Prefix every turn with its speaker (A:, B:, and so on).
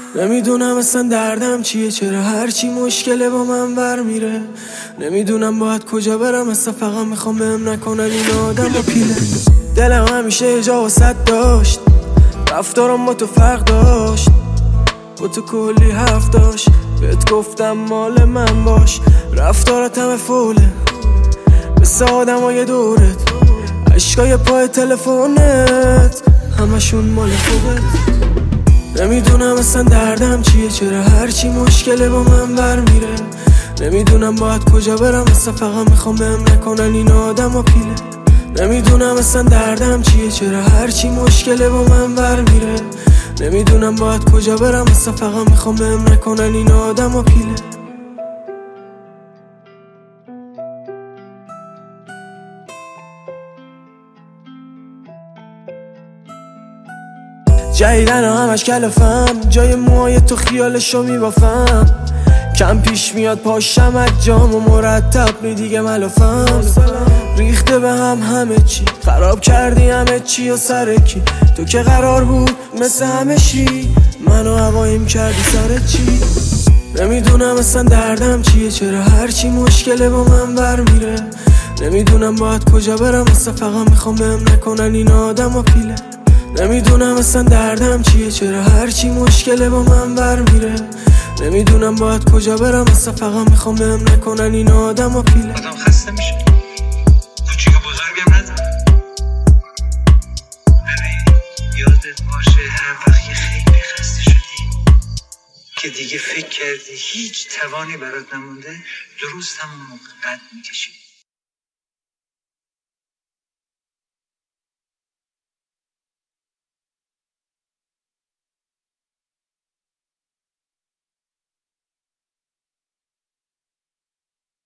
A: نمیدونم اصلا دردم چیه، چرا هرچی مشکله با من بر میره. نمیدونم باید کجا برم، اصلا فقط میخوام بهم نکنن این آدم و پیله. دلم همیشه جا واسط داشت، رفتارم با تو فرق داشت، با تو کلی حرف داشت. بهت گفتم مال من باش، رفتارت همه فوله مثل آدمای دورت، عشقای پای تلفونت همشون مال خودت. نمیدونم اصلا دردم چیه، چرا هرچی مشکله با من بر میره. نمیدونم باید کجا برم، اصلا فقط میخوام بهم نکنن این آدم و پیله. نمیدونم اصلا دردم چیه، چرا هرچی مشکله با من بر میره. نمیدونم باید کجا برم، اصلا فقط میخوام بهم نکنن این آدم و پیله. جدیدن همش کلفم، جای موهای تو خیالشو میبافم. کم پیش میاد پاشم از جام و مرتب دیگه ملافم. ریخته به هم همه چی، خراب کردی همه چی و سر کی. تو که قرار بود مثل همه چی منو هوایم کردی سر چی. نمیدونم اصلا دردم چیه، چرا هرچی مشکله با من بر میره. نمیدونم باید کجا برم، اصلا فقط میخوام بهم نکنن این آدم و پیله. نمیدونم اصلا دردم چیه، چرا هرچی مشکله با من بر میره. نمیدونم باید کجا برم، اصلا فقط میخوام بهم نکنن این آدم و پیله.
B: آدم خسته میشه، کوچیک و بزرگم نداره. ببین یادت باشه هر وقت که خیلی خسته شدی که دیگه فکر کردی هیچ توانی برات نمونده، درست همون موقع قد میکشی.